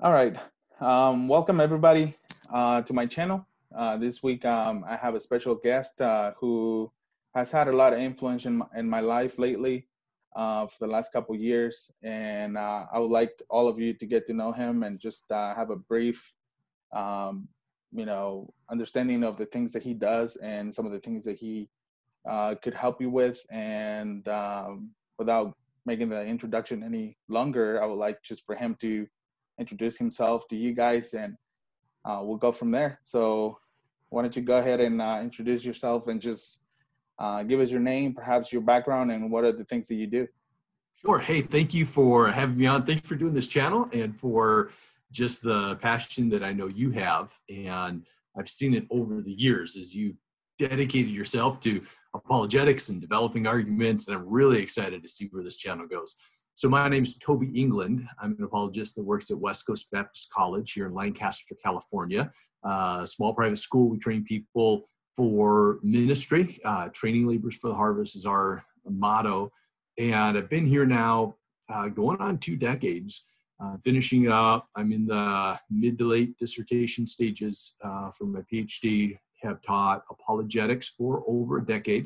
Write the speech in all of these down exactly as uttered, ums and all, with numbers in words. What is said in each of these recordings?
All right. Um, welcome everybody uh, to my channel. Uh, this week um, I have a special guest uh, who has had a lot of influence in my, in my life lately uh, for the last couple years, and uh, I would like all of you to get to know him and just uh, have a brief, um, you know, understanding of the things that he does and some of the things that he uh, could help you with. And um, without making the introduction any longer, I would like just for him to introduce himself to you guys, and uh, we'll go from there. So why don't you go ahead and uh, introduce yourself and just uh, give us your name, perhaps your background, and what are the things that you do. Sure. Hey, thank you for having me on. Thanks for doing this channel and for just the passion that I know you have. And I've seen it over the years as you've dedicated yourself to apologetics and developing arguments. And I'm really excited to see where this channel goes. So my name is Toby England. I'm an apologist that works at West Coast Baptist College here in Lancaster, California. Uh, a small private school. We train people for ministry. Uh, training laborers for the harvest is our motto. And I've been here now uh, going on two decades, uh, finishing up. I'm in the mid to late dissertation stages uh, for my PhD, have taught apologetics for over a decade,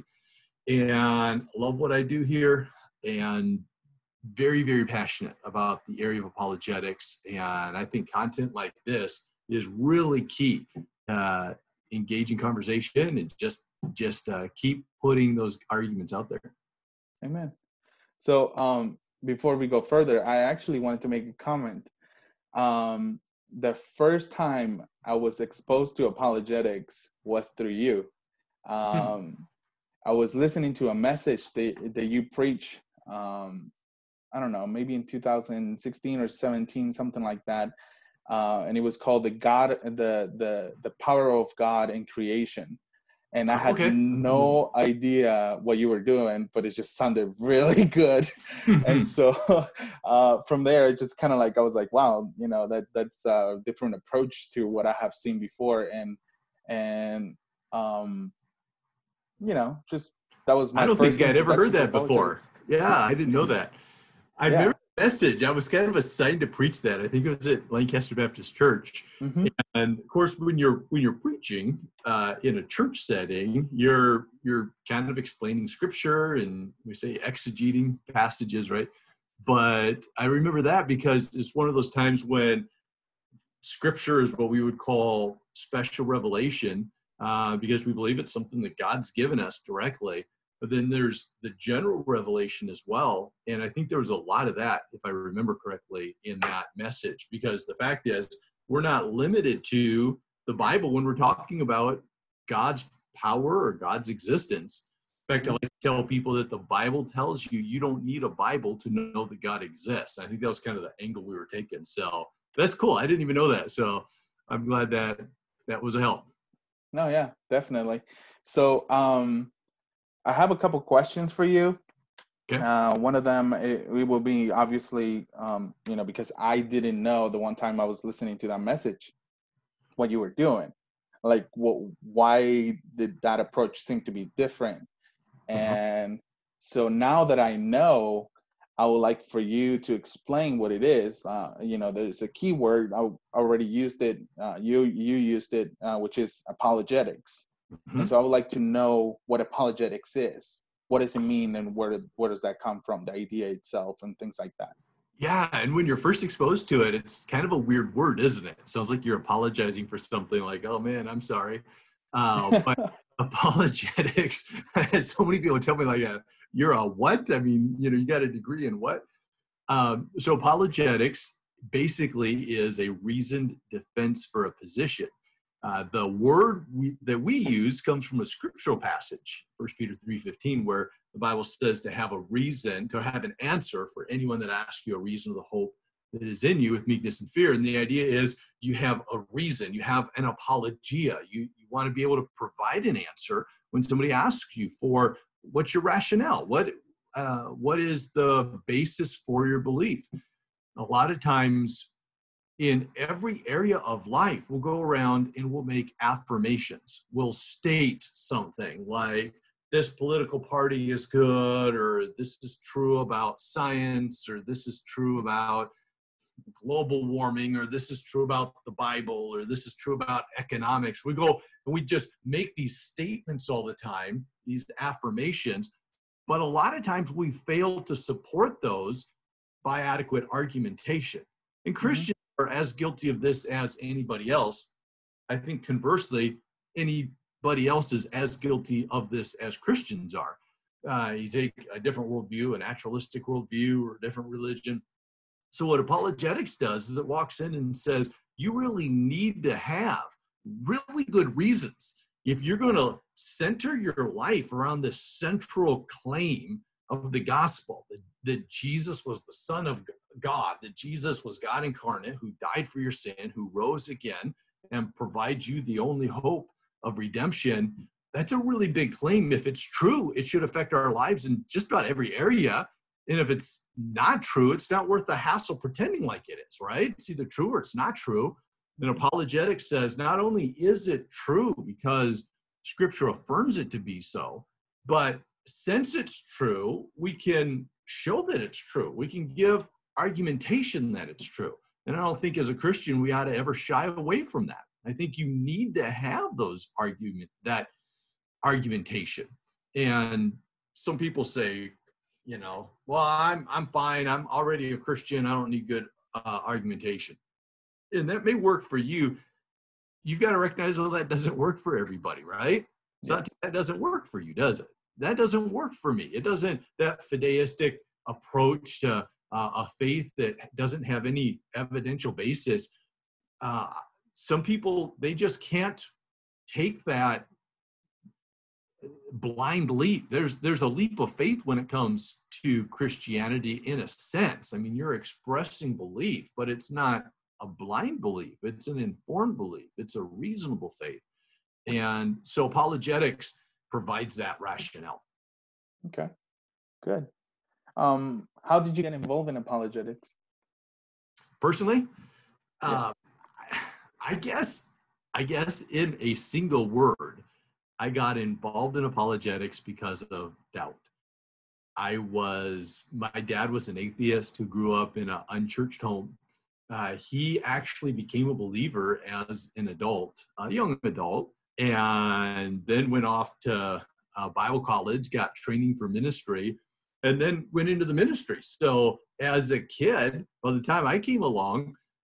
and love what I do here, and very, very passionate about the area of apologetics. And I think content like this is really key. Uh, engaging conversation and just, just uh, keep putting those arguments out there. Amen. So um, before we go further, I actually wanted to make a comment. Um, the first time I was exposed to apologetics was through you. Um, I was listening to a message that, that you preach, um, I don't know, maybe in two thousand sixteen or seventeen, something like that. Uh, and it was called the God, the, the, the power of God in creation. And I had Okay. no idea what you were doing, but it just sounded really good. And so uh, from there, it just kind of like, I was like, wow, you know, that that's a different approach to what I have seen before. And, and um, you know, just that was my I don't first think I'd ever heard introduction to that before. apologetics. Yeah, I didn't know that. I Yeah. remember the message. I was kind of assigned to preach that. I think it was at Lancaster Baptist Church. Mm-hmm. And of course, when you're when you're preaching uh, in a church setting, you're you're kind of explaining scripture and we say exegeting passages, right? But I remember that because it's one of those times when scripture is what we would call special revelation, uh, because we believe it's something that God's given us directly. But then there's the general revelation as well. And I think there was a lot of that, if I remember correctly, in that message, because the fact is, we're not limited to the Bible when we're talking about God's power or God's existence. In fact, I like to tell people that the Bible tells you you don't need a Bible to know that God exists. I think that was kind of the angle we were taking. So that's cool. I didn't even know that. So I'm glad that that was a help. No, yeah, definitely. So um, I have a couple questions for you. Okay. Uh, one of them, it, it will be obviously, um, you know, because I didn't know the one time I was listening to that message, what you were doing. Like, what, why did that approach seem to be different? And so now that I know, I would like for you to explain what it is. Uh, you know, there's a key word. I already used it. Uh, you you used it, uh, which is apologetics. Mm-hmm. And so I would like to know what apologetics is. What does it mean, and where where does that come from? The idea itself and things like that. Yeah, and when you're first exposed to it, it's kind of a weird word, isn't it? It sounds like you're apologizing for something, like, oh man, I'm sorry. Uh, but apologetics, so many people tell me, like, uh, you're a what? I mean, you know, you got a degree in what? Um, so apologetics basically is a reasoned defense for a position. Uh, the word we, that we use comes from a scriptural passage, First Peter three fifteen, where the Bible says to have a reason, to have an answer for anyone that asks you a reason of the hope that is in you with meekness and fear. And the idea is you have a reason, you have an apologia. You, you want to be able to provide an answer when somebody asks you for what's your rationale, what uh, what is the basis for your belief. A lot of times, in every area of life, we'll go around and we'll make affirmations. We'll state something like, this political party is good, or this is true about science, or this is true about global warming, or this is true about the Bible, or this is true about economics. We go and we just make these statements all the time, these affirmations, but a lot of times we fail to support those by adequate argumentation. And Christians mm-hmm. are as guilty of this as anybody else. I think conversely, anybody else is as guilty of this as Christians are. Uh, you take a different worldview, a naturalistic worldview, or a different religion. So what apologetics does is it walks in and says, you really need to have really good reasons. If you're going to center your life around this central claim of the gospel, that, that Jesus was the Son of God, that Jesus was God incarnate, who died for your sin, who rose again, and provides you the only hope of redemption, that's a really big claim. If it's true, it should affect our lives in just about every area. And if it's not true, it's not worth the hassle pretending like it is, right? It's either true or it's not true. And apologetics says not only is it true because Scripture affirms it to be so, but since it's true, we can show that it's true. We can give argumentation that it's true. And I don't think as a Christian we ought to ever shy away from that. I think you need to have those argument, that argumentation. And some people say, you know, well, I'm I'm fine. I'm already a Christian. I don't need good uh, argumentation. And that may work for you. You've got to recognize, well, that doesn't work for everybody, right? It's yeah. not, that doesn't work for you, does it? That doesn't work for me. It doesn't, that fideistic approach to uh, a faith that doesn't have any evidential basis. Uh, some people, they just can't take that blind leap. There's there's a leap of faith when it comes to Christianity in a sense. I mean, you're expressing belief, but it's not a blind belief. It's an informed belief. It's a reasonable faith. And so apologetics provides that rationale. Okay, good. Um, how did you get involved in apologetics? Personally, yes. uh, I guess, I guess in a single word, I got involved in apologetics because of doubt. I was, my dad was an atheist who grew up in an unchurched home. Uh, he actually became a believer as an adult, a young adult, and then went off to uh, Bible college, got training for ministry, and then went into the ministry. So as a kid, by the time I came along,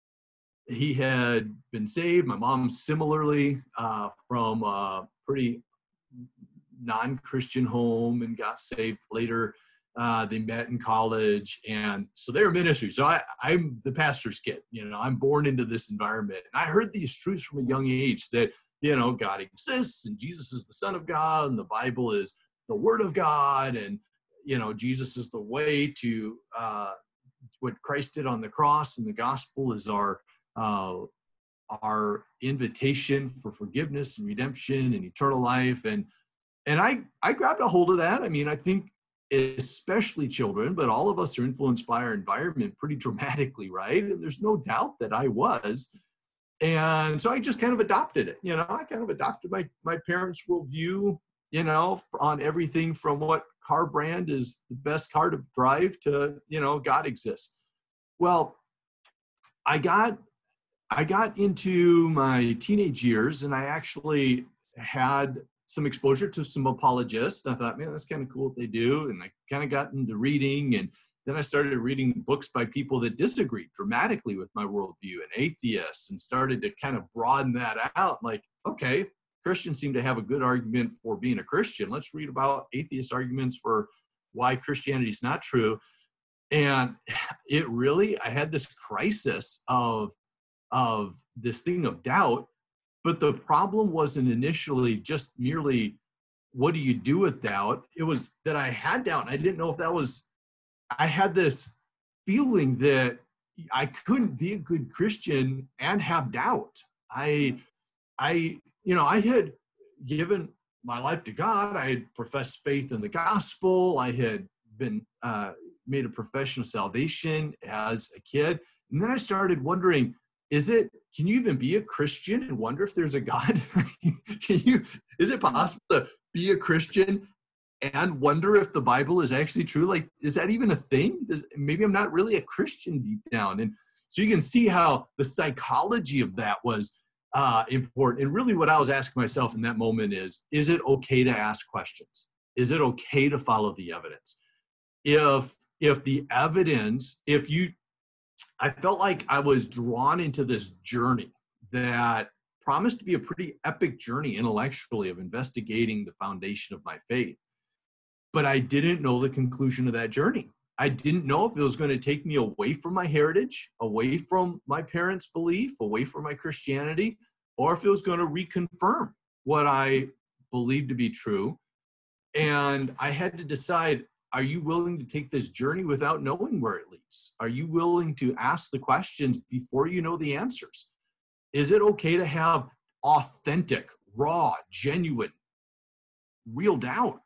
he had been saved. My mom similarly uh, from a pretty non-Christian home and got saved later. Uh, they met in college, and so they were ministry. So I, I'm the pastor's kid. You know, I'm born into this environment, and I heard these truths from a young age that, you know, God exists, and Jesus is the Son of God, and the Bible is the Word of God, and, you know, Jesus is the way to uh, what Christ did on the cross, and the gospel is our uh, our invitation for forgiveness and redemption and eternal life. And and I I grabbed a hold of that. I mean, I think especially children, but all of us are influenced by our environment pretty dramatically, right? And there's no doubt that I was. And so I just kind of adopted it. You know, I kind of adopted my, my parents' worldview, you know, on everything from what car brand is the best car to drive to, you know, God exists. Well, I got, I got into my teenage years, and I actually had some exposure to some apologists. I thought, man, that's kind of cool what they do. And I kind of got into reading, and then I started reading books by people that disagreed dramatically with my worldview and atheists, and started to kind of broaden that out. Like, okay, Christians seem to have a good argument for being a Christian. Let's read about atheist arguments for why Christianity is not true. And it really, I had this crisis of, of this thing of doubt. But the problem wasn't initially just merely, what do you do with doubt? It was that I had doubt, and I didn't know if that was, I had this feeling that I couldn't be a good Christian and have doubt. I, I, you know, I had given my life to God. I had professed faith in the gospel. I had been uh, made a profession of salvation as a kid. And then I started wondering, is it, can you even be a Christian and wonder if there's a God? Can you, is it possible to be a Christian and wonder if the Bible is actually true. Like, is that even a thing? Does, maybe I'm not really a Christian deep down. And so you can see how the psychology of that was uh, important. And really what I was asking myself in that moment is, is it okay to ask questions? Is it okay to follow the evidence? If, if the evidence, if you, I felt like I was drawn into this journey that promised to be a pretty epic journey intellectually of investigating the foundation of my faith. But I didn't know the conclusion of that journey. I didn't know if it was going to take me away from my heritage, away from my parents' belief, away from my Christianity, or if it was going to reconfirm what I believed to be true. And I had to decide, are you willing to take this journey without knowing where it leads? Are you willing to ask the questions before you know the answers? Is it okay to have authentic, raw, genuine, real doubt?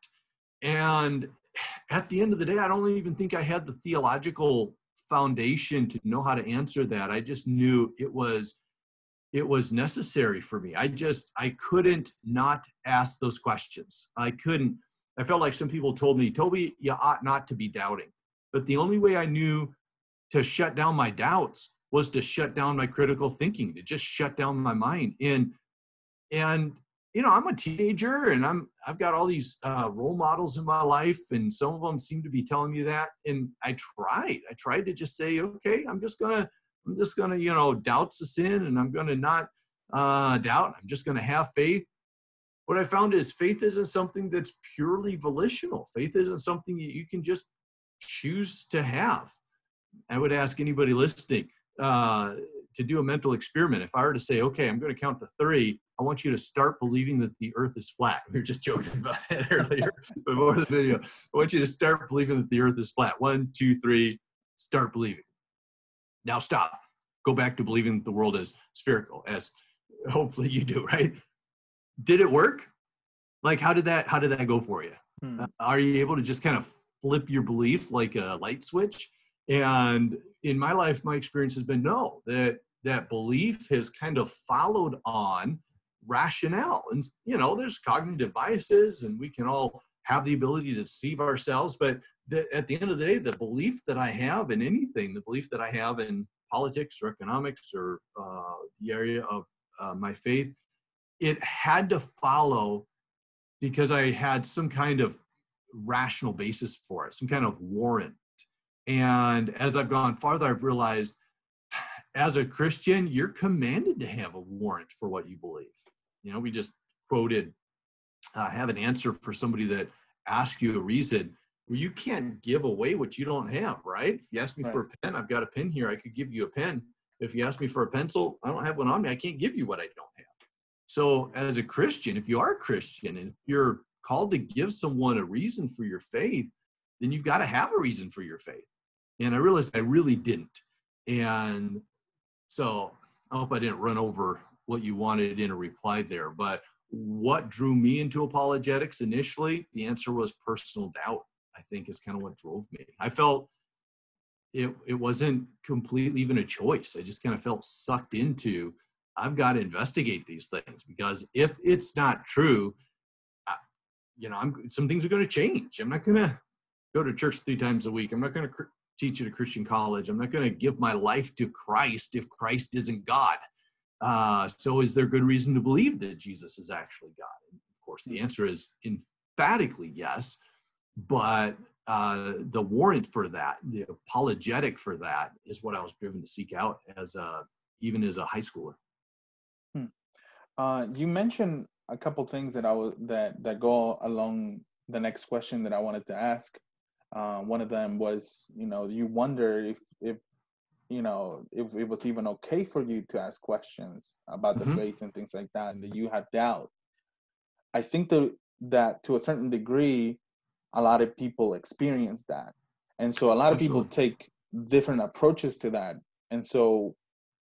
And at the end of the day, I don't even think I had the theological foundation to know how to answer that. I just knew it was, it was necessary for me. I just, I couldn't not ask those questions. I couldn't, I felt like some people told me, Toby, you ought not to be doubting. But the only way I knew to shut down my doubts was to shut down my critical thinking, to just shut down my mind. And, and, you know, I'm a teenager and I'm, I've got all these uh, role models in my life, and some of them seem to be telling me that. And I tried, I tried to just say, okay, I'm just going to, I'm just going to, you know, doubt's a sin, and I'm going to not uh, doubt. I'm just going to have faith. What I found is faith isn't something that's purely volitional. Faith isn't something that you can just choose to have. I would ask anybody listening uh, to do a mental experiment. If I were to say, okay, I'm going to count to three, I want you to start believing that the earth is flat. We were just joking about that earlier before the video. I want you to start believing that the earth is flat. One, two, three, start believing. Now stop. Go back to believing that the world is spherical, as hopefully you do, right? Did it work? Like, how did that, how did that go for you? Hmm. Uh, are you able to just kind of flip your belief like a light switch? And in my life, my experience has been no, that that belief has kind of followed on rationale. And, you know, there's cognitive biases and we can all have the ability to deceive ourselves. But the, at the end of the day, the belief that I have in anything, the belief that I have in politics or economics or uh, the area of uh, my faith, it had to follow because I had some kind of rational basis for it, some kind of warrant. And as I've gone farther, I've realized as a Christian, you're commanded to have a warrant for what you believe. You know, we just quoted, uh, have an answer for somebody that asks you a reason. Well, you can't give away what you don't have, right? If you ask me right. for a pen, I've got a pen here. I could give you a pen. If you ask me for a pencil, I don't have one on me. I can't give you what I don't have. So as a Christian, if you are a Christian and if you're called to give someone a reason for your faith, then you've got to have a reason for your faith. And I realized I really didn't. And so I hope I didn't run over what you wanted in a reply there. But what drew me into apologetics initially, the answer was personal doubt, I think is kind of what drove me. I felt it, it wasn't completely even a choice. I just kind of felt sucked into, I've got to investigate these things, because if it's not true, I, you know, I'm, some things are going to change. I'm not going to go to church three times a week. I'm not going to cr- teach at a Christian college. I'm not going to give my life to Christ if Christ isn't God. Uh, so is there good reason to believe that Jesus is actually God? And of course, the answer is emphatically yes. But uh, the warrant for that, the apologetic for that, is what I was driven to seek out as a, even as a high schooler. Hmm. Uh, you mentioned a couple things that I was that that go along the next question that I wanted to ask. Uh, one of them was, you know, you wonder if if you know if it was even okay for you to ask questions about the mm-hmm. faith and things like that, and that you had doubt. I think that that to a certain degree, a lot of people experience that, and so a lot of Absolutely. people take different approaches to that. And so,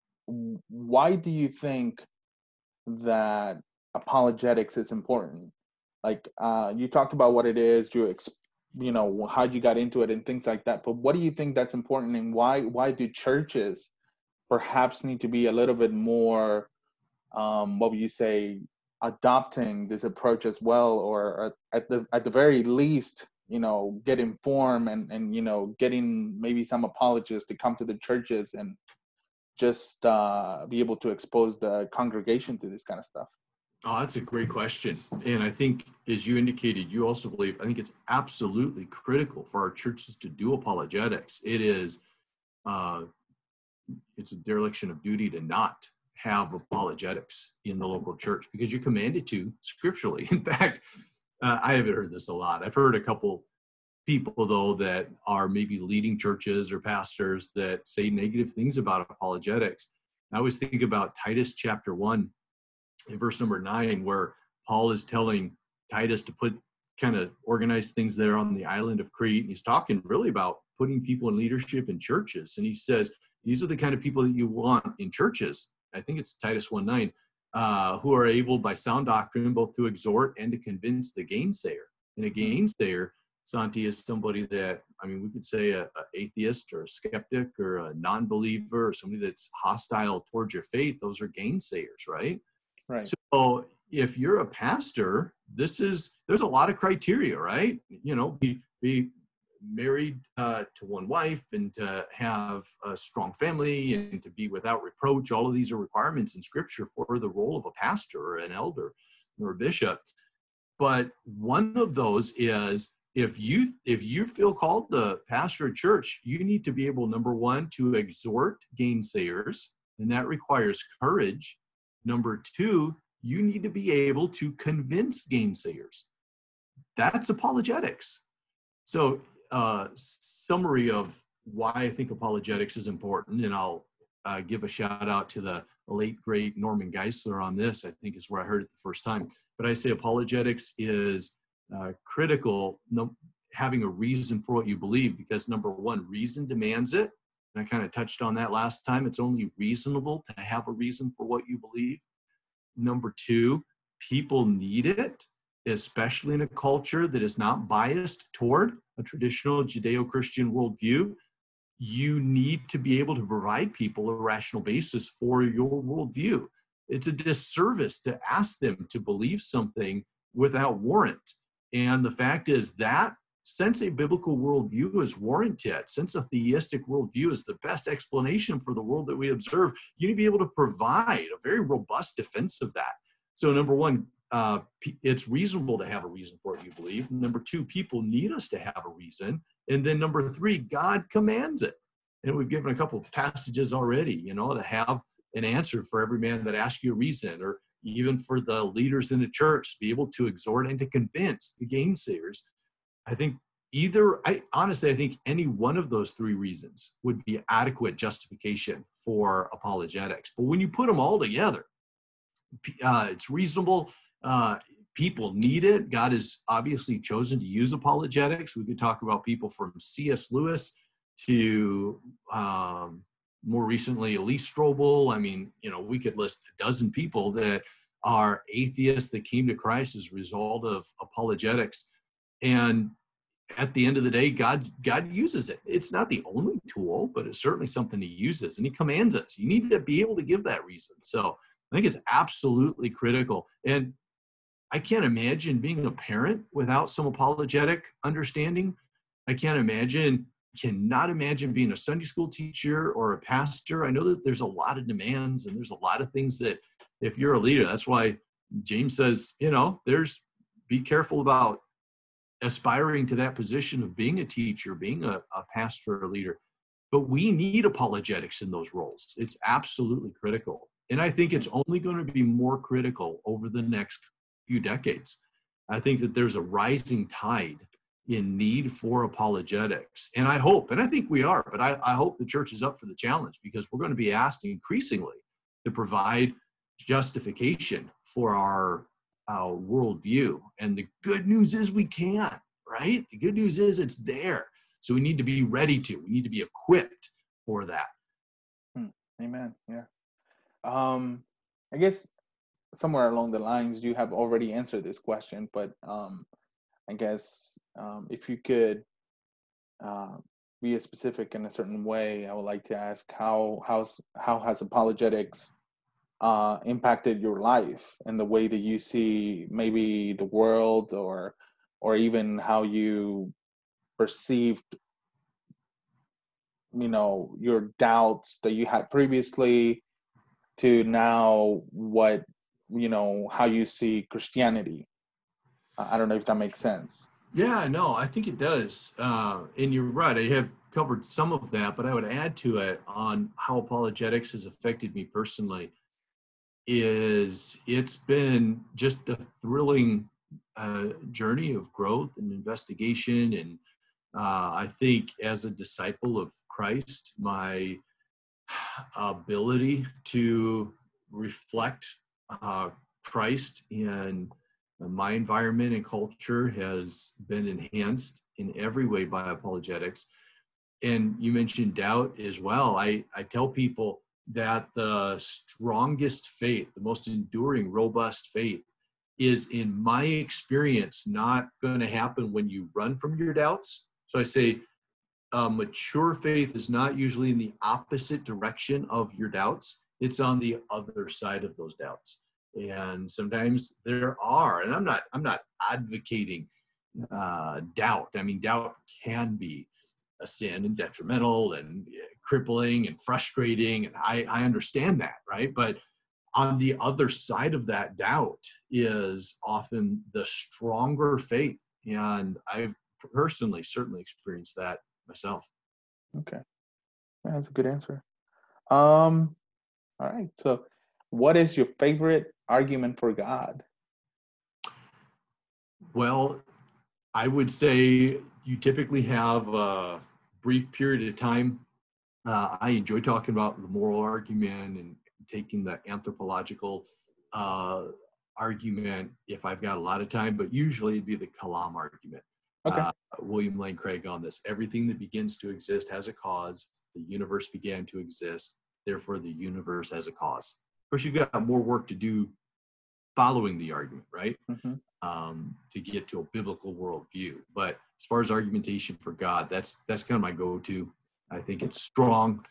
why do you think that apologetics is important? Like uh, you talked about what it is, you ex- you know how you got into it and things like that. But what do you think that's important, and why why do churches perhaps need to be a little bit more, um, what would you say, adopting this approach as well, or at the at the very least, you know, get informed and and you know, getting maybe some apologists to come to the churches and just uh, be able to expose the congregation to this kind of stuff? Oh, that's a great question. And I think, as you indicated, you also believe, I think it's absolutely critical for our churches to do apologetics. It is, uh, it's a dereliction of duty to not have apologetics in the local church, because you're commanded to scripturally. In fact, uh, I haven't heard this a lot. I've heard a couple people, though, that are maybe leading churches or pastors that say negative things about apologetics. I always think about Titus chapter one, in verse number nine, where Paul is telling Titus to put kind of organize things there on the island of Crete. And he's talking really about putting people in leadership in churches. And he says, these are the kind of people that you want in churches. I think it's Titus one nine, uh, who are able by sound doctrine both to exhort and to convince the gainsayer. And a gainsayer, Santi, is somebody that, I mean, we could say a, a atheist or a skeptic or a non-believer or somebody that's hostile towards your faith. Those are gainsayers, right? Right. So if you're a pastor, this is, there's a lot of criteria, right? You know, be, be married uh, to one wife and to have a strong family and to be without reproach. All of these are requirements in scripture for the role of a pastor or an elder or a bishop. But one of those is, if you, if you feel called to pastor a church, you need to be able, number one, to exhort gainsayers, and that requires courage. Number two, you need to be able to convince gainsayers. That's apologetics. So, uh, summary of why I think apologetics is important, and I'll uh, give a shout out to the late, great Norman Geisler on this. I think is where I heard it the first time. But I say apologetics is uh, critical, no, having a reason for what you believe, because number one, reason demands it. And I kind of touched on that last time. It's only reasonable to have a reason for what you believe. Number two, people need it, especially in a culture that is not biased toward a traditional Judeo-Christian worldview. You need to be able to provide people a rational basis for your worldview. It's a disservice to ask them to believe something without warrant. And the fact is that since a biblical worldview is warranted, since a theistic worldview is the best explanation for the world that we observe, you need to be able to provide a very robust defense of that. So number one, uh, it's reasonable to have a reason for what you believe. Number two, people need us to have a reason. And then number three, God commands it. And we've given a couple of passages already, you know, to have an answer for every man that asks you a reason, or even for the leaders in the church, be able to exhort and to convince the gainsayers. I think either, I honestly, I think any one of those three reasons would be adequate justification for apologetics. But when you put them all together, uh, it's reasonable. Uh, people need it. God has obviously chosen to use apologetics. We could talk about people from C S Lewis to um, more recently Lee Strobel. I mean, you know, we could list a dozen people that are atheists that came to Christ as a result of apologetics. And at the end of the day, God God uses it. It's not the only tool, but it's certainly something he uses, and he commands us. You need to be able to give that reason. So I think it's absolutely critical. And I can't imagine being a parent without some apologetic understanding. I can't imagine, cannot imagine being a Sunday school teacher or a pastor. I know that there's a lot of demands and there's a lot of things that if you're a leader, that's why James says, you know, there's, be careful about aspiring to that position of being a teacher, being a, a pastor or a leader. But we need apologetics in those roles. It's absolutely critical. And I think it's only going to be more critical over the next few decades. I think that there's a rising tide in need for apologetics. And I hope, and I think we are, but I, I hope the church is up for the challenge, because we're going to be asked increasingly to provide justification for our, our worldview. And the good news is we can, right? The good news is it's there. So we need to be ready to, we need to be equipped for that. Hmm. Amen. Yeah. Um, I guess somewhere along the lines, you have already answered this question, but um, I guess um, if you could uh, be specific in a certain way, I would like to ask how how's how has apologetics uh, impacted your life and the way that you see maybe the world, or or even how you perceived, you know, your doubts that you had previously to now what, you know, how you see Christianity. I don't know if that makes sense. Yeah, no, I think it does. Uh, and you're right. I have covered some of that, but I would add to it on how apologetics has affected me personally. Is it's been just a thrilling uh, journey of growth and investigation. And uh, I think as a disciple of Christ, my ability to reflect uh, Christ in my environment and culture has been enhanced in every way by apologetics. And you mentioned doubt as well. I, I tell people that the strongest faith, the most enduring, robust faith, is, in my experience, not going to happen when you run from your doubts. So I say, uh, mature faith is not usually in the opposite direction of your doubts. It's on the other side of those doubts. And sometimes there are, and I'm not, I'm not advocating uh, doubt. I mean, doubt can be a sin and detrimental and crippling and frustrating. And I, I understand that, right? But on the other side of that doubt is often the stronger faith. And I've personally certainly experienced that myself. Okay. Yeah, that's a good answer. Um, all right. So what is your favorite argument for God? Well, I would say you typically have a brief period of time. Uh, I enjoy talking about the moral argument and taking the anthropological uh, argument if I've got a lot of time, but usually it'd be the Kalam argument. Okay. Uh, William Lane Craig on this. Everything that begins to exist has a cause. The universe began to exist. Therefore, the universe has a cause. Of course, you've got more work to do following the argument, right? Mm-hmm. Um, to get to a biblical worldview. But as far as argumentation for God, that's that's kind of my go-to. I think it's strong.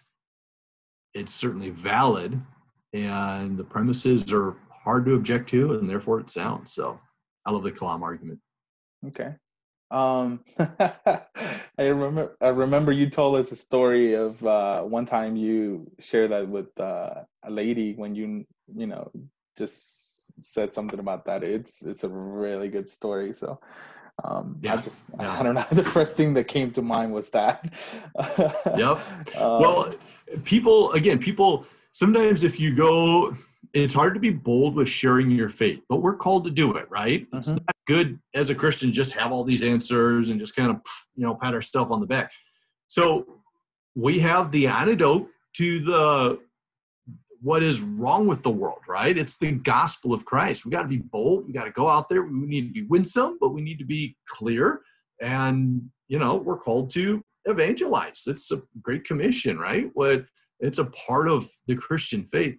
It's certainly valid, and the premises are hard to object to, and therefore it's sound. So I love the Kalam argument. Okay. Um, I remember. I remember you told us a story of uh, one time you shared that with uh, a lady when you, you know, just said something about that. It's it's a really good story. So um, Yeah, I just yeah. I don't know. The first thing that came to mind was that. Yep. um, Well, people again, people sometimes if you go, it's hard to be bold with sharing your faith, but we're called to do it, right? mm-hmm. It's not good as a Christian just have all these answers and just kind of, you know, pat ourselves on the back. So we have the antidote to the what is wrong with the world, right? It's the gospel of Christ. We got to be bold. We got to go out there. We need to be winsome, but we need to be clear. And, you know, we're called to evangelize. It's a great commission, right? What it's a part of the Christian faith.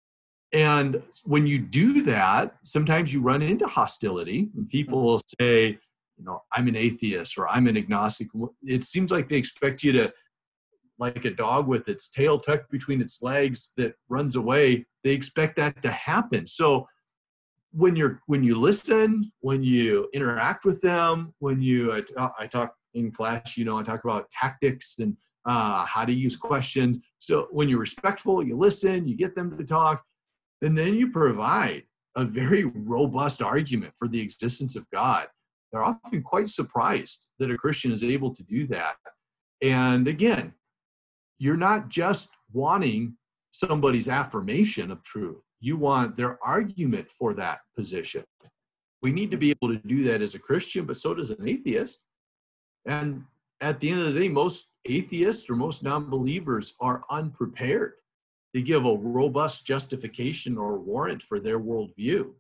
And when you do that, sometimes you run into hostility and people will say, you know, I'm an atheist or I'm an agnostic. It seems like they expect you to, like a dog with its tail tucked between its legs that runs away, they expect that to happen. So when you're when you listen, when you interact with them, when you I, I talk in class, you know, I talk about tactics and uh, how to use questions. So when you're respectful, you listen, you get them to talk, and then you provide a very robust argument for the existence of God. They're often quite surprised that a Christian is able to do that. And again, you're not just wanting somebody's affirmation of truth. You want their argument for that position. We need to be able to do that as a Christian, but so does an atheist. And at the end of the day, most atheists or most non-believers are unprepared to give a robust justification or warrant for their worldview.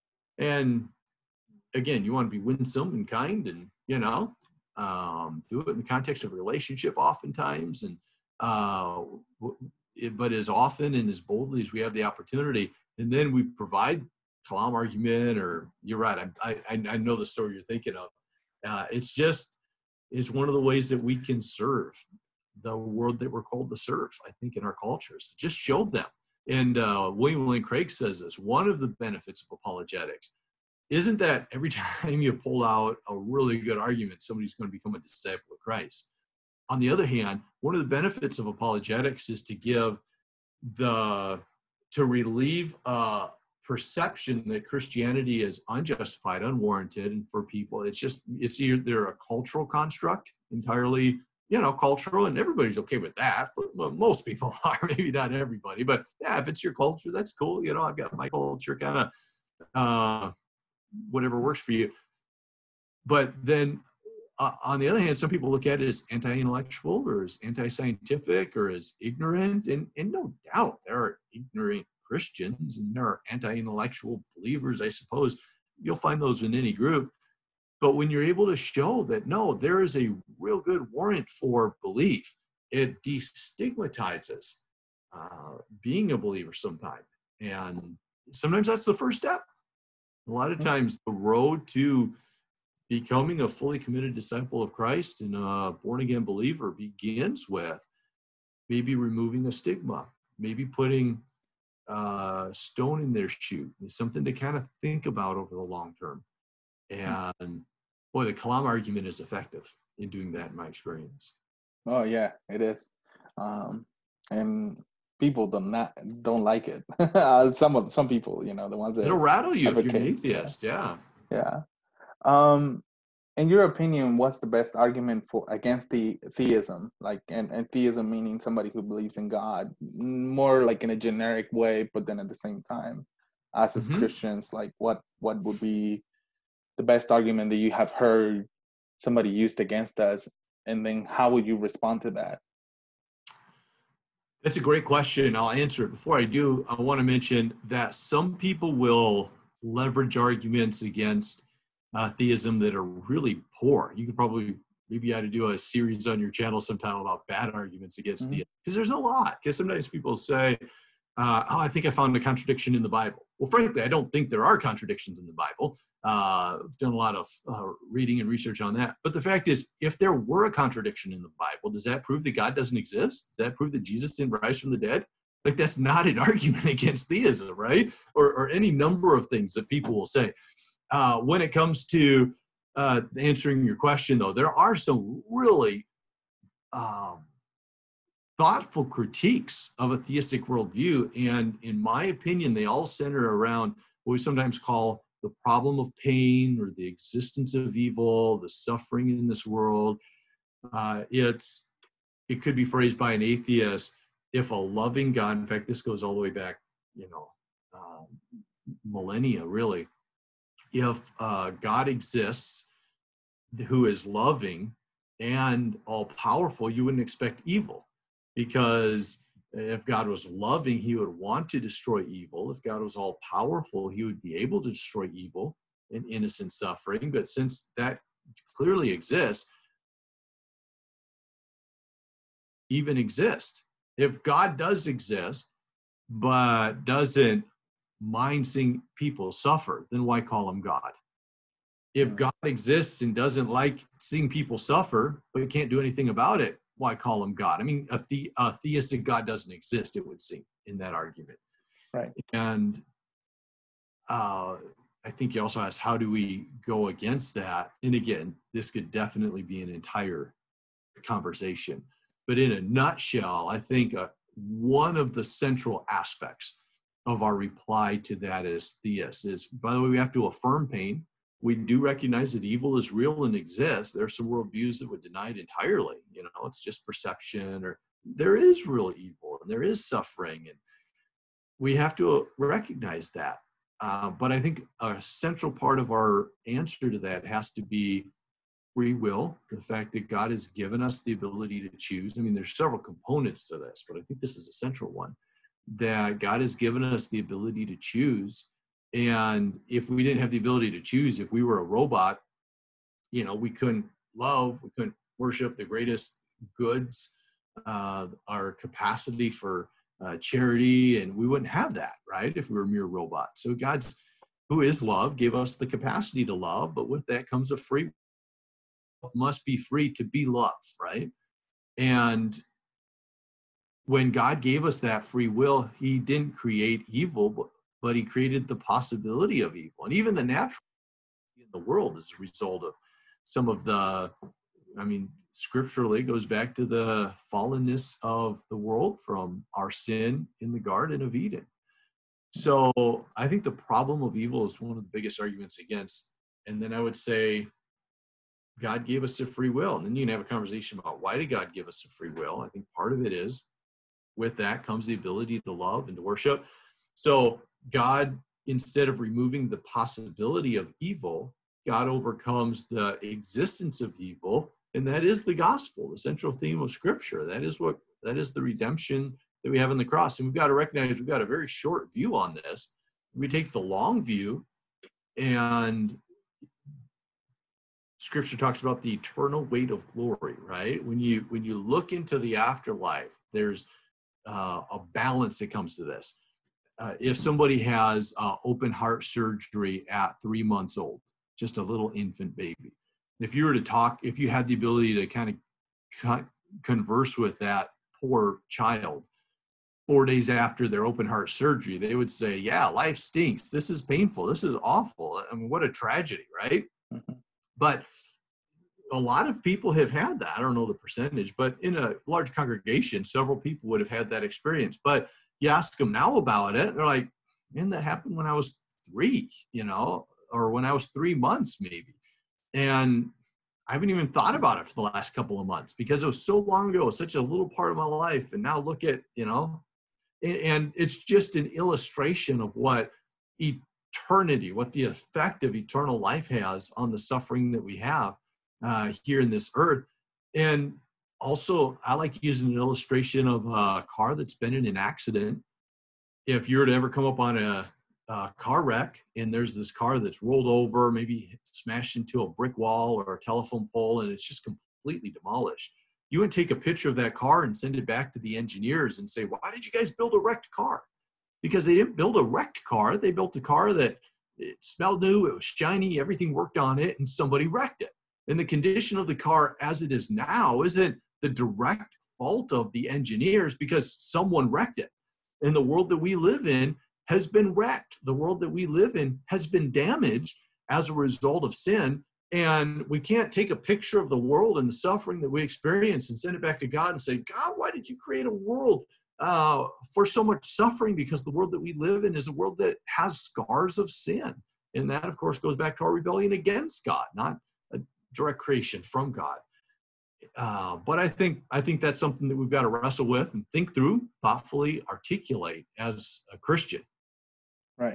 And again, you want to be winsome and kind and, you know, um, do it in the context of a relationship oftentimes. And Uh, but as often and as boldly as we have the opportunity, and then we provide Kalam argument, or you're right, I, I, I know the story you're thinking of. Uh, it's just, it's one of the ways that we can serve the world that we're called to serve, I think, in our cultures. Just show them. And uh, William Lane Craig says this, one of the benefits of apologetics isn't that every time you pull out a really good argument, somebody's going to become a disciple of Christ. On the other hand, one of the benefits of apologetics is to give the, to relieve a perception that Christianity is unjustified, unwarranted, and for people, it's just, it's either a cultural construct, entirely, you know, cultural, and everybody's okay with that. Well, most people are, maybe not everybody, but yeah, if it's your culture, that's cool. You know, I've got my culture, kind of, uh, whatever works for you. But then uh, on the other hand, some people look at it as anti-intellectual or as anti-scientific or as ignorant. And, and no doubt there are ignorant Christians and there are anti-intellectual believers, I suppose. You'll find those in any group. But when you're able to show that, no, there is a real good warrant for belief, it destigmatizes uh, being a believer sometimes. And sometimes that's the first step. A lot of times the road to becoming a fully committed disciple of Christ and a born-again believer begins with maybe removing a stigma, maybe putting a stone in their shoe. It's something to kind of think about over the long term. And boy, the Kalam argument is effective in doing that in my experience. Oh yeah, it is. Um, and people do not don't like it. uh, some of some people, you know, the ones that it'll rattle you if you're an advocate, atheist. Yeah. Yeah. Um, in your opinion, what's the best argument for against the theism? Like, and, and theism meaning somebody who believes in God, more like in a generic way, but then at the same time, us as Mm-hmm. Christians, like what what would be the best argument that you have heard somebody used against us, and then how would you respond to that? That's a great question. I'll answer it. Before I do, I want to mention that some people will leverage arguments against uh, theism that are really poor. You could probably, maybe you ought to do a series on your channel sometime about bad arguments against Mm-hmm. theism, because there's a lot. Because sometimes people say, uh, oh, I think I found a contradiction in the Bible. Well, frankly, I don't think there are contradictions in the Bible. Uh, I've done a lot of uh, reading and research on that. But the fact is, if there were a contradiction in the Bible, does that prove that God doesn't exist? Does that prove that Jesus didn't rise from the dead? Like, that's not an argument against theism, right? Or, or any number of things that people will say. Uh, when it comes to uh, answering your question, though, there are some really um, thoughtful critiques of a theistic worldview. And in my opinion, they all center around what we sometimes call the problem of pain or the existence of evil, the suffering in this world. Uh, it's, it could be phrased by an atheist, if a loving God, in fact, this goes all the way back, you know, uh, millennia, really. If uh, God exists, who is loving and all powerful, you wouldn't expect evil. Because if God was loving, he would want to destroy evil. If God was all powerful, he would be able to destroy evil and innocent suffering. But since that clearly exists, even exist. If God does exist, but doesn't mind seeing people suffer, then why call him God? If God exists and doesn't like seeing people suffer, but can't do anything about it, why call him God? I mean, a, the, a theistic God doesn't exist, it would seem, in that argument. Right. And uh, I think you also asked, how do we go against that? And again, this could definitely be an entire conversation. But in a nutshell, I think uh, one of the central aspects of our reply to that as theists is, by the way, we have to affirm pain. We do recognize that evil is real and exists. There are some worldviews that would deny it entirely. You know, it's just perception, or there is real evil and there is suffering. And we have to recognize that. Uh, but I think a central part of our answer to that has to be free will, the fact that God has given us the ability to choose. I mean, there's several components to this, but I think this is a central one, that God has given us the ability to choose. And if we didn't have the ability to choose, if we were a robot, you know, we couldn't love, we couldn't worship the greatest goods, uh, our capacity for uh, charity, and we wouldn't have that, right, if we were mere robots. So God's, who is love, gave us the capacity to love, but with that comes a free, must be free to be loved, right? And when God gave us that free will, he didn't create evil, but, but he created the possibility of evil. And even the natural in the world is a result of some of the, I mean, scripturally goes back to the fallenness of the world from our sin in the Garden of Eden. So I think the problem of evil is one of the biggest arguments against. And then I would say God gave us a free will. And then you can have a conversation about why did God give us a free will? I think part of it is with that comes the ability to love and to worship. So God, instead of removing the possibility of evil, God overcomes the existence of evil. And that is the gospel, the central theme of scripture. That is what, that is the redemption that we have in the cross. And we've got to recognize we've got a very short view on this. We take the long view, and scripture talks about the eternal weight of glory, right? When you, when you look into the afterlife, there's uh, a balance that comes to this. Uh, if somebody has uh, open heart surgery at three months old, just a little infant baby, if you were to talk, if you had the ability to kind of con- converse with that poor child four days after their open heart surgery, they would say, yeah, life stinks. This is painful. This is awful. I mean, what a tragedy, right? Mm-hmm. But a lot of people have had that. I don't know the percentage, but in a large congregation, several people would have had that experience. But you ask them now about it, they're like, man, that happened when I was three, you know, or when I was three months maybe. And I haven't even thought about it for the last couple of months because it was so long ago, such a little part of my life. And now look at, you know, and it's just an illustration of what eternity, what the effect of eternal life has on the suffering that we have uh, here in this earth. And also, I like using an illustration of a car that's been in an accident. If you were to ever come up on a Uh, car wreck and there's this car that's rolled over, maybe smashed into a brick wall or a telephone pole, and it's just completely demolished. You would take a picture of that car and send it back to the engineers and say, why did you guys build a wrecked car? Because they didn't build a wrecked car. They built a car that it smelled new, it was shiny, everything worked on it, and somebody wrecked it. And the condition of the car as it is now isn't the direct fault of the engineers because someone wrecked it. In the world that we live in, has been wrecked. The world that we live in has been damaged as a result of sin. And we can't take a picture of the world and the suffering that we experience and send it back to God and say, God, why did you create a world uh, for so much suffering? Because the world that we live in is a world that has scars of sin. And that, of course, goes back to our rebellion against God, not a direct creation from God. Uh, but I think I think that's something that we've got to wrestle with and think through, thoughtfully articulate as a Christian. Right.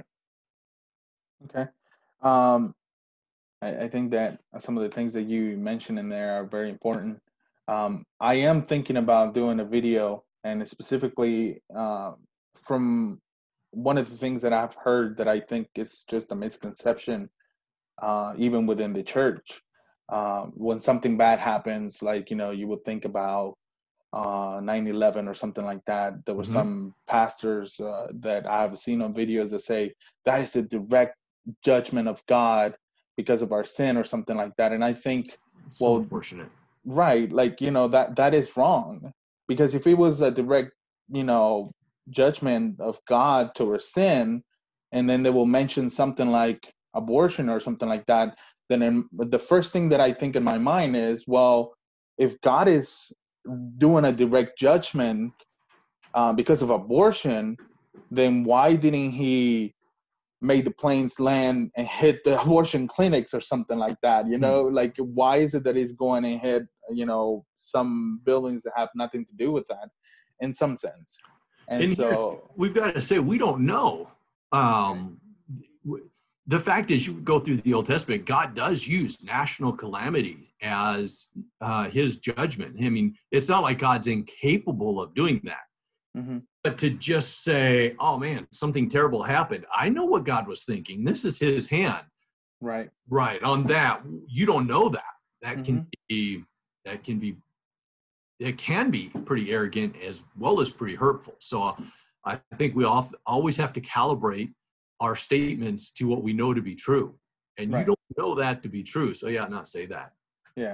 Okay. Um, I, I think that some of the things that you mentioned in there are very important. Um, I am thinking about doing a video, and specifically uh, from one of the things that I've heard that I think is just a misconception, uh, even within the church. Uh, when something bad happens, like, you know, you would think about uh, nine eleven or something like that. There were mm-hmm. some pastors uh, that I have seen on videos that say that is a direct judgment of God because of our sin or something like that. And I think, it's well, so unfortunate. Right. Like, you know, that, that is wrong, because if it was a direct, you know, judgment of God to our sin, and then they will mention something like abortion or something like that, then in, the first thing that I think in my mind is, well, if God is doing a direct judgment uh, because of abortion, then why didn't he make the planes land and hit the abortion clinics or something like that? You know, mm-hmm. like, why is it that he's going and hit, you know, some buildings that have nothing to do with that in some sense? And, and so we've got to say, we don't know. Um, the fact is, you go through the Old Testament, God does use national calamity as uh, his judgment. I mean, it's not like God's incapable of doing that. Mm-hmm. But to just say, oh man, something terrible happened, I know what God was thinking. This is his hand. Right. Right. On that, you don't know that. That mm-hmm. can be, that can be, it can be pretty arrogant as well as pretty hurtful. So uh, I think we all, always have to calibrate our statements to what we know to be true. And right. you don't know that to be true. So yeah, not say that. Yeah.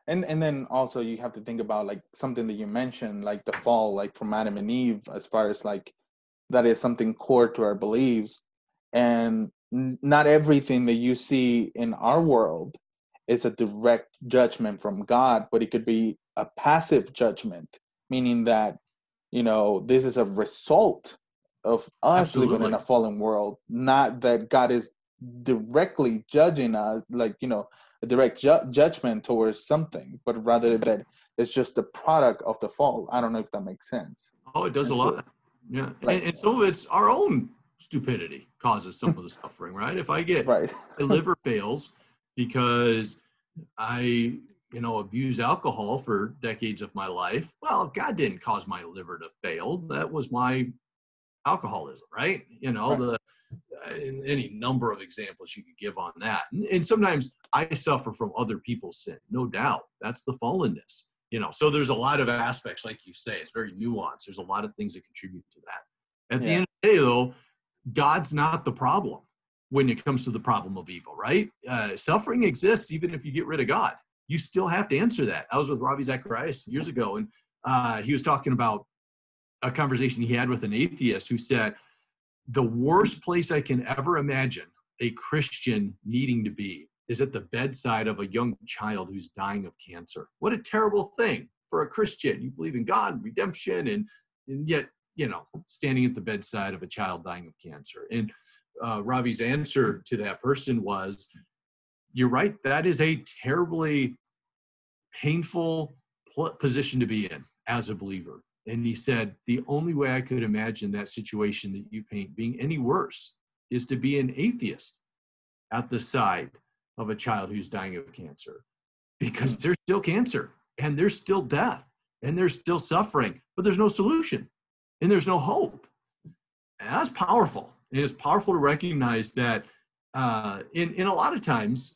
And and then also you have to think about like something that you mentioned, like the fall, like from Adam and Eve, as far as like that is something core to our beliefs. And n- not everything that you see in our world is a direct judgment from God, but it could be a passive judgment, meaning that, you know, this is a result of us living in Absolutely. a fallen world, not that God is directly judging us, like, you know, a direct ju- judgment towards something, but rather that it's just the product of the fall. I don't know if that makes sense. Oh, it does And a so, lot. Yeah. like, And, and some of it's our own stupidity causes some of the suffering, right? If I get right, my liver fails because I, you know, abuse alcohol for decades of my life, well, God didn't cause my liver to fail. That was my alcoholism, right? You know, right, the uh, any number of examples you could give on that. And, and sometimes I suffer from other people's sin, no doubt. That's the fallenness, you know. So there's a lot of aspects, like you say, it's very nuanced. There's a lot of things that contribute to that. At the yeah, end of the day, though, God's not the problem when it comes to the problem of evil, right? Uh, suffering exists even if you get rid of God. You still have to answer that. I was with Ravi Zacharias years ago, and uh, he was talking about a conversation he had with an atheist who said, the worst place I can ever imagine a Christian needing to be is at the bedside of a young child who's dying of cancer. What a terrible thing for a Christian. You believe in God and redemption, and, and yet, you know, standing at the bedside of a child dying of cancer. And uh, Ravi's answer to that person was, you're right, that is a terribly painful position to be in as a believer. And he said, the only way I could imagine that situation that you paint being any worse is to be an atheist at the side of a child who's dying of cancer, because mm, there's still cancer and there's still death and there's still suffering, but there's no solution and there's no hope. And that's powerful. And it's powerful to recognize that uh, in, in a lot of times,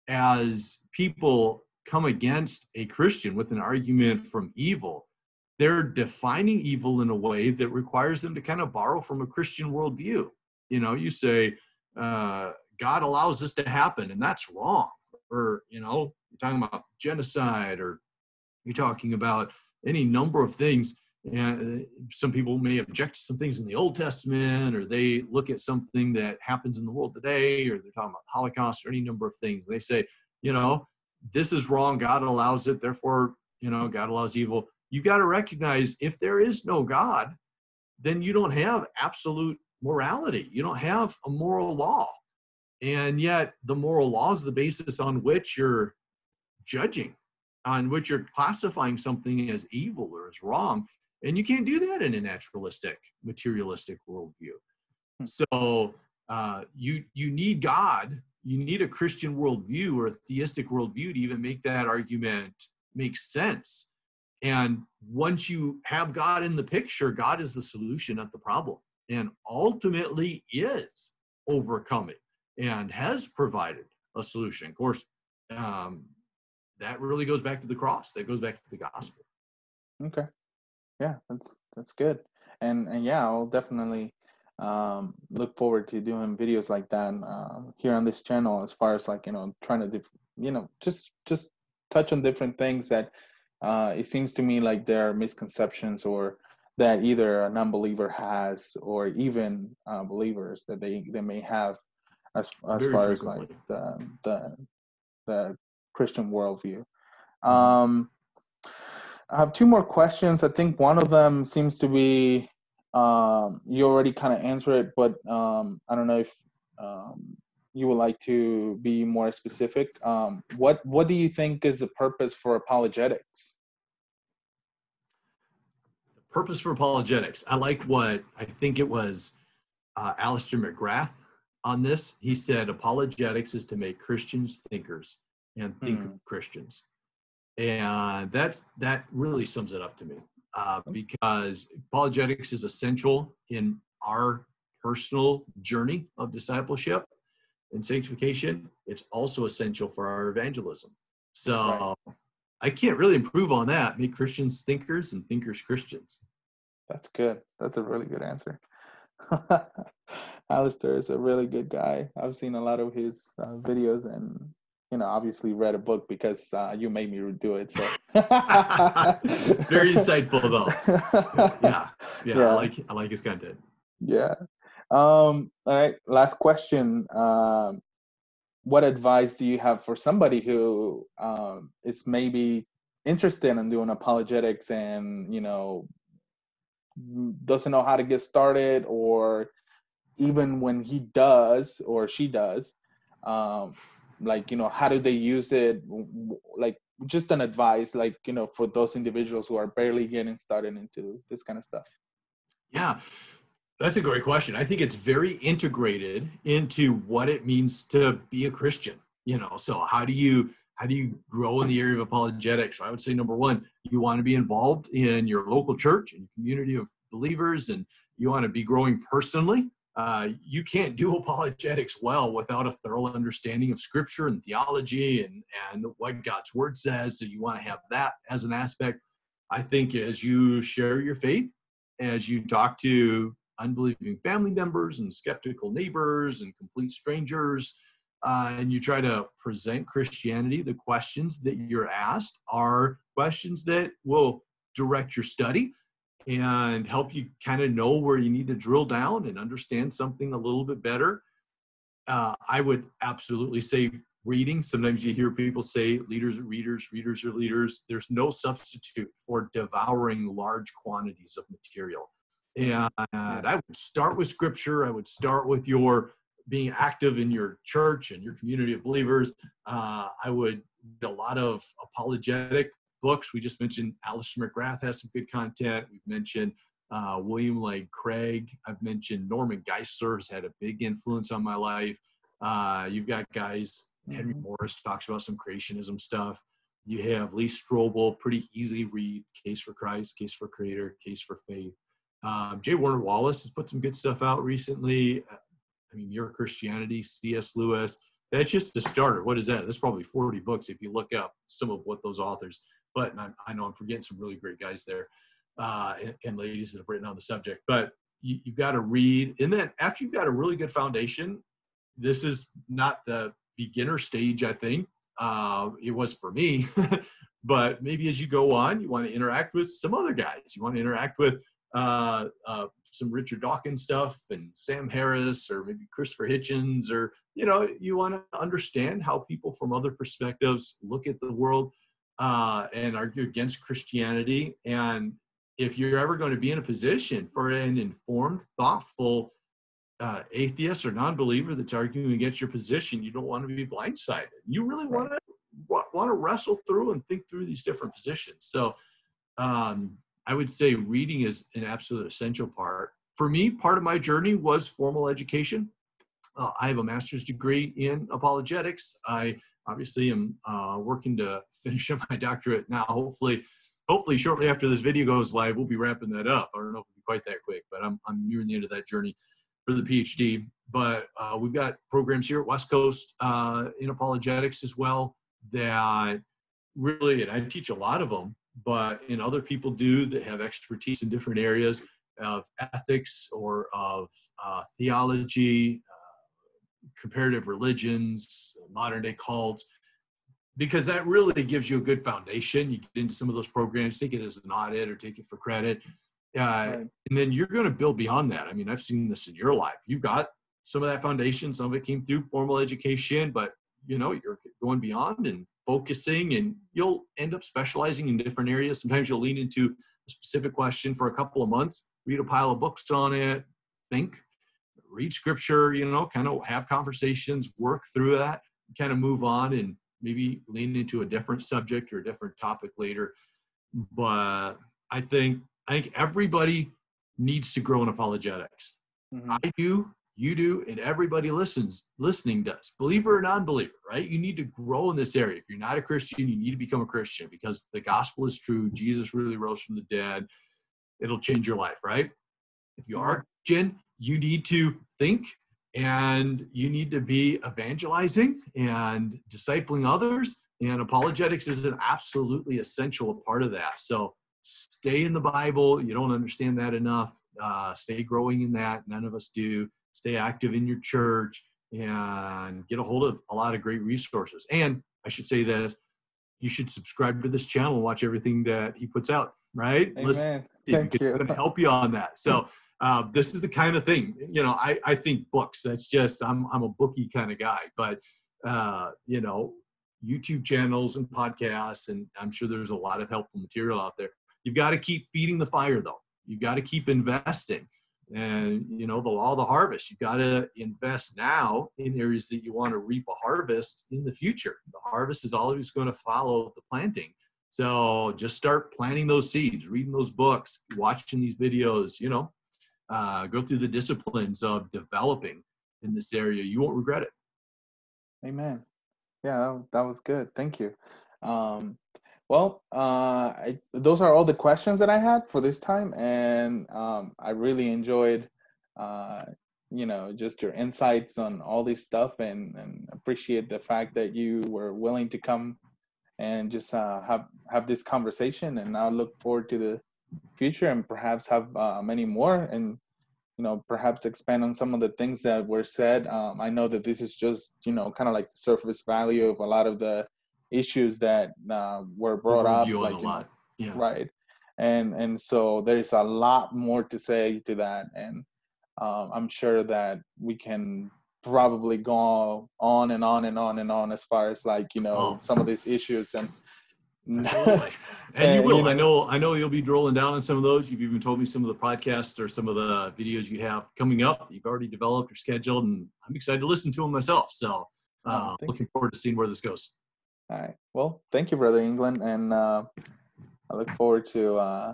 as people come against a Christian with an argument from evil, they're defining evil in a way that requires them to kind of borrow from a Christian worldview. You know, you say, uh, God allows this to happen, and that's wrong. Or, you know, you're talking about genocide, or you're talking about any number of things. And some people may object to some things in the Old Testament, or they look at something that happens in the world today, or they're talking about Holocaust or any number of things. They say, you know, this is wrong. God allows it. Therefore, you know, God allows evil. You got to recognize, if there is no God, then you don't have absolute morality. You don't have a moral law. And yet the moral law is the basis on which you're judging, on which you're classifying something as evil or as wrong. And you can't do that in a naturalistic, materialistic worldview. mm, So uh, you you need God, you need a Christian worldview or a theistic worldview to even make that argument make sense. And once you have God in the picture, God is the solution, not the problem, and ultimately is overcoming and has provided a solution. Of course, um, that really goes back to the cross. That goes back to the gospel. okay, yeah, that's that's good, and and yeah, I'll definitely um, look forward to doing videos like that uh, here on this channel. As far as like, you know, trying to, diff- you know, just just touch on different things that uh, it seems to me like there are misconceptions, or that either a non-believer has, or even uh, believers that they they may have, as as Very far as like frequently. the the the Christian worldview. Mhm. Um, I have two more questions. I think one of them seems to be um, you already kind of answered it, but um, I don't know if um, you would like to be more specific. Um, what What do you think is the purpose for apologetics? Purpose for apologetics. I like what I think it was uh, Alistair McGrath on this. He said apologetics is to make Christians thinkers and thinkers Hmm. Christians. And that's that really sums it up to me, uh, because apologetics is essential in our personal journey of discipleship and sanctification. It's also essential for our evangelism. Right. So I can't really improve on that. Make Christians thinkers and thinkers Christians. That's good. That's a really good answer. Alistair is a really good guy. I've seen a lot of his uh, videos, and you know, obviously read a book because uh, you made me do it. So very insightful, though. Yeah, yeah, yeah, I like I like his content. yeah. Um, all right, last question. Um, what advice do you have for somebody who um, is maybe interested in doing apologetics and, you know, doesn't know how to get started, or even when he does or she does, um, like, you know, how do they use it? Like, just an advice, like, you know, for those individuals who are barely getting started into this kind of stuff. Yeah, that's a great question. I think it's very integrated into what it means to be a Christian. You know, so how do you how do you grow in the area of apologetics? So I would say number one, you want to be involved in your local church and community of believers, and you want to be growing personally. Uh, you can't do apologetics well without a thorough understanding of Scripture and theology and and what God's Word says. So you want to have that as an aspect. I think as you share your faith, as you talk to unbelieving family members and skeptical neighbors and complete strangers, uh, and you try to present Christianity, the questions that you're asked are questions that will direct your study and help you kind of know where you need to drill down and understand something a little bit better. Uh, I would absolutely say reading. Sometimes you hear people say leaders are readers, readers are leaders. There's no substitute for devouring large quantities of material. And I would start with Scripture. I would start with your being active in your church and your community of believers. Uh, I would read a lot of apologetic books. We just mentioned Alistair McGrath has some good content. We've mentioned uh, William Lane Craig. I've mentioned Norman Geisler has had a big influence on my life. Uh, you've got guys, Henry Morris talks about some creationism stuff. You have Lee Strobel, pretty easy read, Case for Christ, Case for Creator, Case for Faith. Um, J. Warner Wallace has put some good stuff out recently. I mean, Your Christianity, C S. Lewis. That's just a starter. What is that? That's probably forty books if you look up some of what those authors, but I, I know I'm forgetting some really great guys there uh, and, and ladies that have written on the subject. But you, you've got to read. And then after you've got a really good foundation, this is not the beginner stage, I think. Uh, it was for me. But maybe as you go on, you want to interact with some other guys. You want to interact with uh, uh, some Richard Dawkins stuff and Sam Harris or maybe Christopher Hitchens, or, you know, you want to understand how people from other perspectives look at the world uh, and argue against Christianity. And if you're ever going to be in a position for an informed, thoughtful uh, atheist or non-believer that's arguing against your position, you don't want to be blindsided. You really want to want to wrestle through and think through these different positions. So um, I would say reading is an absolute essential part. For me, part of my journey was formal education. Uh, I have a master's degree in apologetics. I obviously am uh, working to finish up my doctorate now. Hopefully, hopefully shortly after this video goes live, we'll be wrapping that up. I don't know if it'll be quite that quick, but I'm, I'm nearing the end of that journey for the PhD. But uh, we've got programs here at West Coast uh, in apologetics as well that really, and I teach a lot of them, but and other people do that have expertise in different areas of ethics or of uh, theology, uh, comparative religions, modern day cults, because that really gives you a good foundation. You get into some of those programs, take it as an audit or take it for credit. Uh, right. And then you're going to build beyond that. I mean, I've seen this in your life. You've got some of that foundation. Some of it came through formal education, but you know, you're going beyond and focusing, and you'll end up specializing in different areas. Sometimes you'll lean into a specific question for a couple of months, read a pile of books on it, think, read Scripture, you know, kind of have conversations, work through that, kind of move on and maybe lean into a different subject or a different topic later. But I think, I think everybody needs to grow in apologetics. Mm-hmm. I do. You do, and everybody listens, listening does, believer or non-believer, right? You need to grow in this area. If you're not a Christian, you need to become a Christian because the gospel is true. Jesus really rose from the dead. It'll change your life, right? If you are a Christian, you need to think and you need to be evangelizing and discipling others. And apologetics is an absolutely essential part of that. So stay in the Bible. You don't understand that enough. Uh, stay growing in that. None of us do. Stay active in your church. and get a hold of a lot of great resources. And I should say that you should subscribe to this channel and watch everything that he puts out, right? Amen. Listen, Thank because you. it's going to help you on that. So uh, this is the kind of thing, you know, I, I think books, that's just, I'm, I'm a bookie kind of guy, but, uh, you know, YouTube channels and podcasts, and I'm sure there's a lot of helpful material out there. You've got to keep feeding the fire, though. You've got to keep investing. And, you know, the law of the harvest, you've got to invest now in areas that you want to reap a harvest in the future. The harvest is always going to follow the planting. So just start planting those seeds, reading those books, watching these videos, you know, uh, go through the disciplines of developing in this area. You won't regret it. Amen. Yeah, that, that was good. Thank you. Um, well, uh, I, those are all the questions that I had for this time. And um, I really enjoyed, uh, you know, just your insights on all this stuff, and, and appreciate the fact that you were willing to come and just uh, have, have this conversation. And I look forward to the future, and perhaps have uh, many more, and, you know, perhaps expand on some of the things that were said. Um, I know that this is just, you know, kind of like the surface value of a lot of the issues that uh, were brought up, Overview on like, a you know, lot. Yeah. right. And, and so there's a lot more to say to that. And um, I'm sure that we can probably go on and on and on and on as far as, like, you know, Oh. some of these issues. And Absolutely. And you and, will. you know, I know I know you'll be drilling down on some of those. You've even told me some of the podcasts or some of the videos you have coming up that you've already developed or scheduled, and I'm excited to listen to them myself. So uh, oh, looking forward to seeing where this goes. All right. Well, thank you, Brother England. And uh, I look forward to, uh,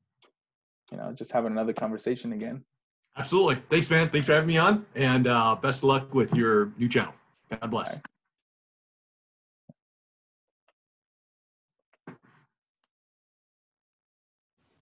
you know, just having another conversation again. Absolutely. Thanks, man. Thanks for having me on, and uh, best of luck with your new channel. God bless.